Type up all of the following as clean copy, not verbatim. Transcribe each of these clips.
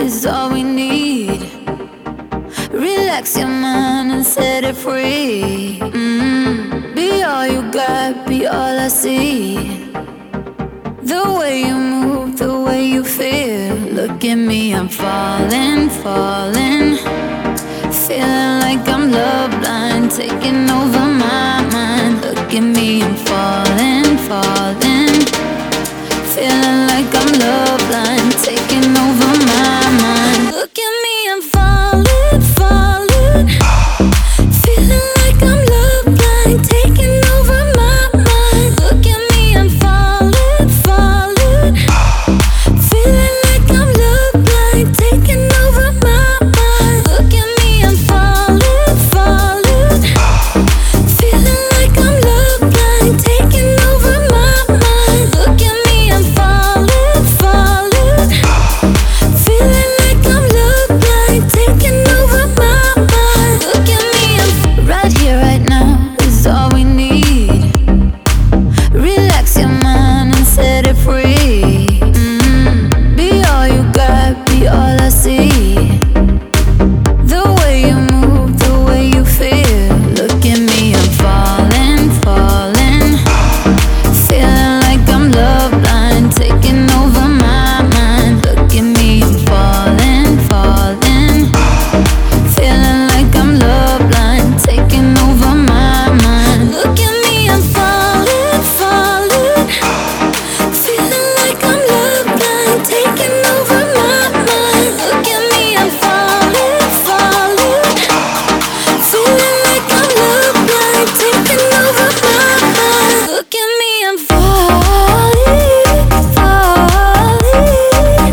is all we need. Relax your mind and set it free. Be all you got, be all I see. The way you move, the way you feel. Look at me, I'm falling, falling. Feeling like I'm love blind, taking over my mind. Look at me, I'm falling, falling. Feeling like I'm love blind, taking over my mind. Look at me, I'm falling, falling. Feeling like I'm love blind, taking over my mind. Look at me, I'm falling, falling. Feeling like I'm love blind, taking over my mind. Look at me, I'm falling, falling. Feeling like I'm love blind, taking over my mind. Look at me, I'm falling, falling. Feeling like I'm love blind, taking over my mind. Look at me, I'm right here, right now is all we need. Relax your mind and set it free. Be all you got, be all I see. The way you move, the way you feel. Look at me, I'm falling, falling. Feeling like I'm love blind, taking over my mind. Look at me, I'm falling, falling. Feeling like I'm love blind, taking over my mind. Look at me, I'm falling, falling. Feeling like I'm love blind, taking over my mind. Look at me, I'm falling, falling. Feeling like I'm love blind, taking over my mind. Look at me, I'm falling, falling.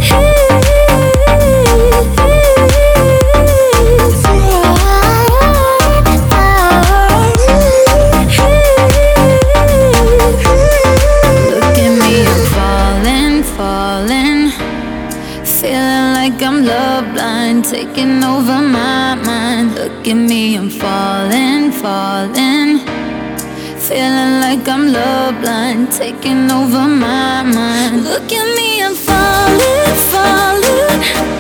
Look at me, I'm falling, falling. Feeling like I'm love blind, taking over my mind. Look at me, I'm falling, falling. Feeling like I'm love blind, taking over my mind. Look at me, I'm falling, falling.